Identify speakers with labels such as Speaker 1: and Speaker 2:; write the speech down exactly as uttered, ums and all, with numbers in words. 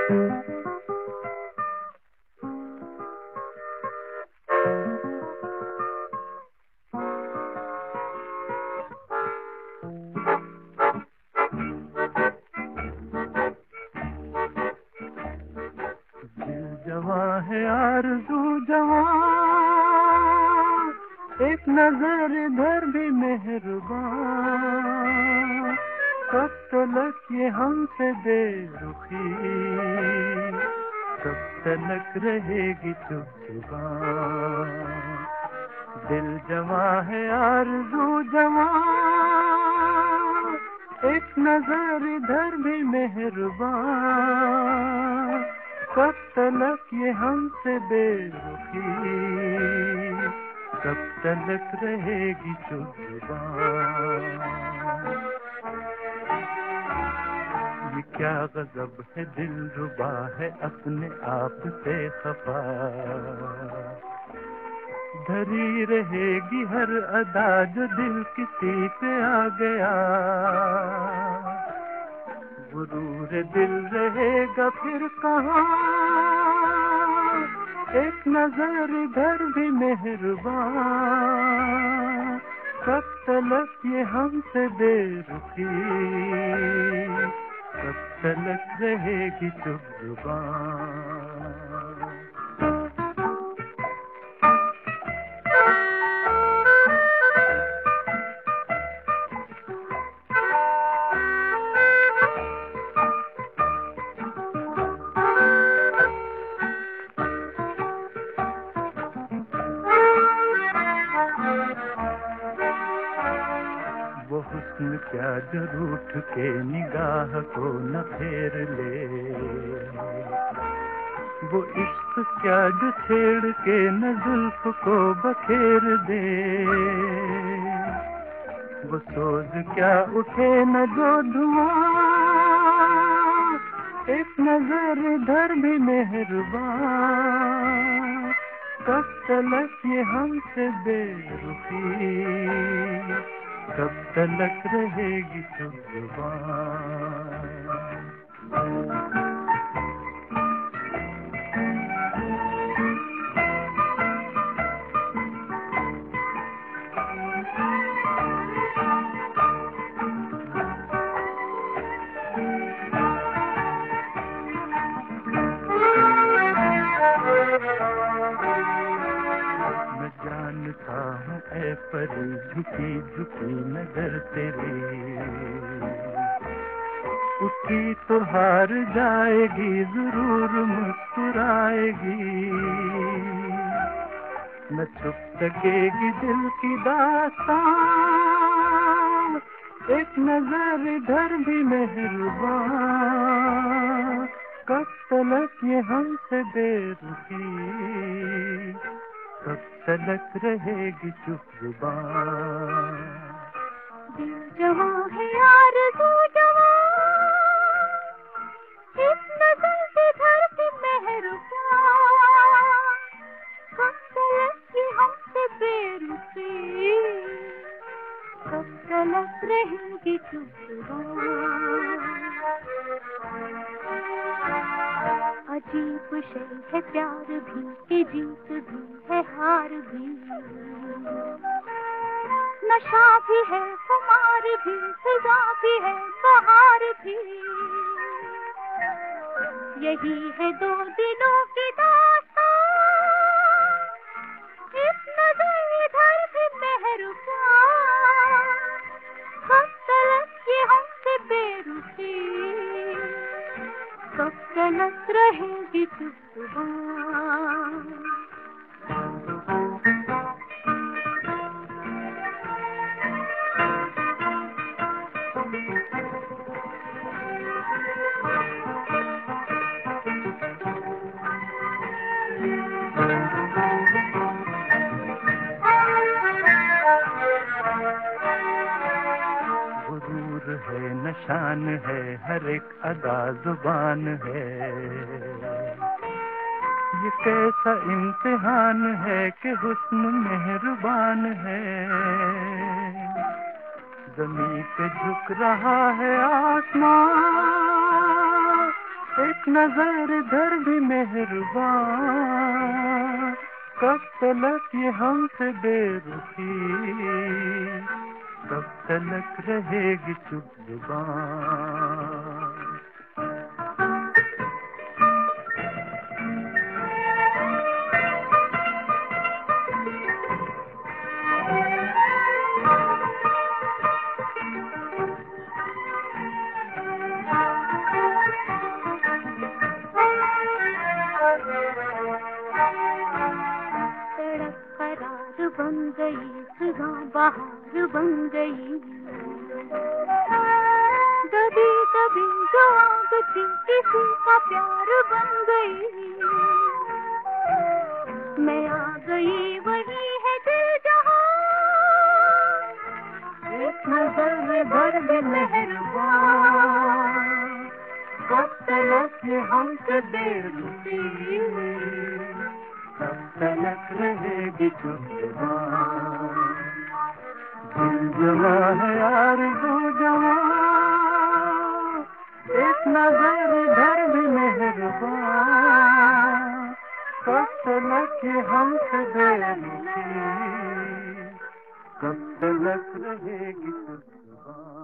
Speaker 1: जवां है आरज़ू जवां, एक नजर इधर भी मेहरबान, कब तलक ये हमसे बेरुखी, कब तलक रहेगी चुप जुबान। दिल जवां है आरज़ू जवां, एक नजर इधर भी मेहरबान, कब तलक ये हमसे बेरुखी, कब तलक रहेगी चुप जुबान। ये क्या गज़ब है दिलरुबा है अपने आप से खफा, धरी रहेगी हर अदा जो दिल किसी पे आ गया, गुरूर दिल रहेगा फिर कहाँ, एक नजर इधर भी मेहरबान, कब तलक ये हमसे बेरुखी, कब तलक रहेगी चुप जुबान। वो हुस्न क्या जो रूठ के निगाह को न फेर ले, वो इश्क क्या जो छेड़ के न जुल्फ को बखेर दे, वो सोज क्या उठे न जो धुआं, एक नजर इधर भी मेहरबान, कब तलक ये हमसे बेरुखी, कब तलक रहेगी चुप जुबान। मैं जानता हूँ ऐ परी झुकी झुकी नजर तेरी, उसकी तो हार जाएगी जरूर मुस्कुराएगी, न छुप सकेगी दिल की दास्तां, एक नजर इधर भी मेहरबान, कब तलक ये हमसे बेरुखी, कब तलक रहेगी चुप जुबान।
Speaker 2: दिल जवां है आरज़ू जवां, इस नज़र से धर भी मेहरबान, कब तलक ये हमसे बेरुखी, कब तलक रहेगी चुप जुबान। अजीब शय है प्यार भी कि जीत भी है हार भी, नशा भी है खुमार भी सजा भी है बहार भी, यही है दो दिलों की दास्तां, इस नजर इधर भी मेहरबान, कब तलक ये हमसे बेरुखी, कब तलक रहेगी चुप जुबान।
Speaker 1: गुरूर है नशान है हर एक अदा जुबान है, ये कैसा इम्तिहान है कि हुस्न मेहरबान है, ज़मीं पे झुक रहा है आसमां, एक नजर इधर भी मेहरबान, कब तलक ये हमसे बेरुखी, कब तलक रहेगी चुप जुबान।
Speaker 2: बन गई सुबह बहार बन गई, कभी कभी जो आग थी किसी का प्यार बन गई। मैं आ गई वही है दिल जहां,
Speaker 1: एक नजर में भर भी मेहरबान, कब तलक ये हमसे बेरुखी, कब तलक रहेगी चुप जुबान। दिल जवा है आरज़ू जवा, एक नजर इधर भी मेहरबान, कब तलक ये हमसे बेरुखी, कब तलक रहेगी चुप जुबान।